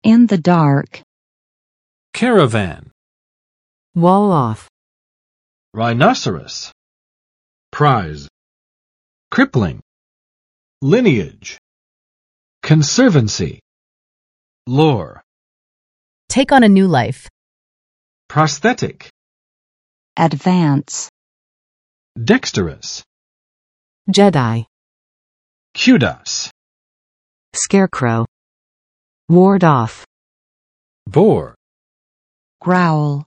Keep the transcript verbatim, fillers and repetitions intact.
In the dark. Caravan. Wall off. Rhinoceros. Prize. Crippling. Lineage. Conservancy. Lore. Take on a new life. Prosthetic. Advance. Dexterous. Jedi. Kudos. Scarecrow. Ward off. Boar. Growl.